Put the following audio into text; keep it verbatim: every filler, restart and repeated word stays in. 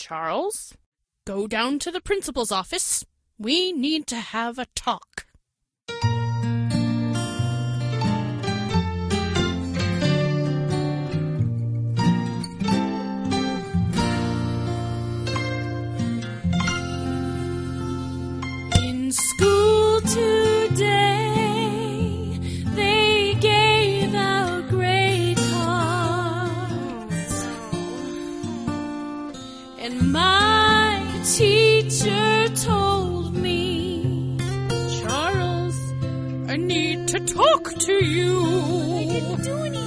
Charles, go down to the principal's office. We need to have a talk. In school today, they gave out grade cards, and my teacher told me, Charles, I need to talk to you.